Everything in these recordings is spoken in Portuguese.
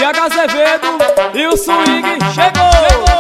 PH Azevedo e o swing chegou.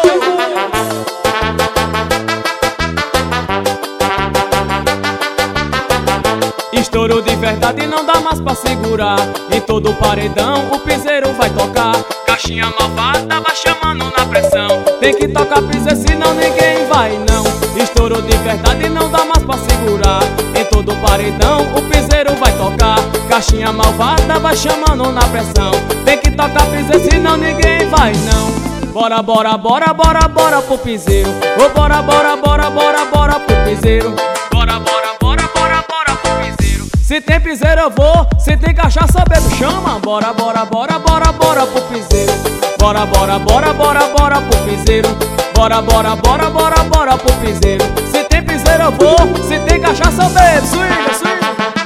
Estouro de verdade, não dá mais pra segurar. Em todo paredão o piseiro vai tocar. Caixinha malvada vai chamando na pressão. Tem que tocar piseiro, senão ninguém vai não. Estouro de verdade, não dá mais pra segurar. Em todo paredão o piseiro vai tocar. Caixinha malvada vai chamando na pressão. Tem que tocar piseiro, senão ninguém vai não. Bora, bora, bora, bora, bora pro piseiro. Oh, bora, bora, bora, bora, bora pro piseiro. Bora, bora, bora, bora, bora pro piseiro. Se tem piseiro eu vou, se tem cachaça bebo, chama. Bora, bora, bora, bora, bora pro piseiro. Bora, bora, bora, bora, bora pro piseiro. Bora, bora, bora, bora, bora pro piseiro. Se tem piseiro eu vou, se tem cachaça eu bebo. Swinga, swinga.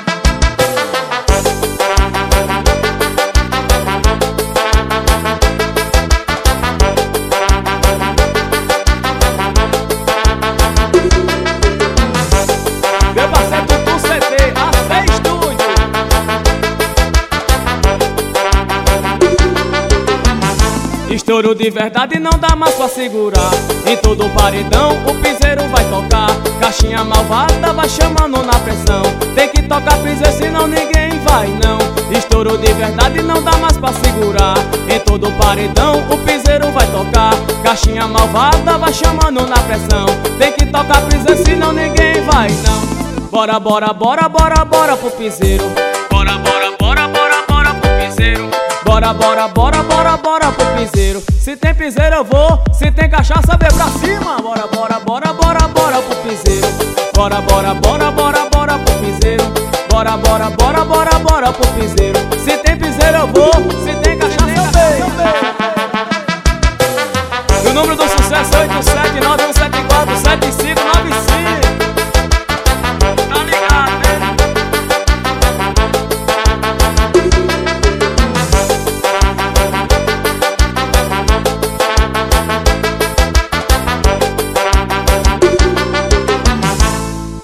Estouro de verdade, não dá mais pra segurar. Em todo paredão o piseiro vai tocar. Caixinha malvada vai chamando na pressão. Tem que tocar piseiro, senão ninguém vai não. Estouro de verdade, não dá mais pra segurar. Em todo paredão o piseiro vai tocar. Caixinha malvada vai chamando na pressão. Tem que tocar piseiro, senão ninguém vai não. Bora, bora, bora, bora, bora pro piseiro. Bora, bora, bora, bora, bora pro piseiro. Bora, bora, bora, bora, bora pro piseiro. Se tem piseiro eu vou, se tem cachaça bebo pra cima. Bora, bora, bora, bora, bora pro piseiro. Bora, bora, bora, bora, bora pro piseiro. Bora, bora, bora, bora, bora pro piseiro. Se tem piseiro eu vou,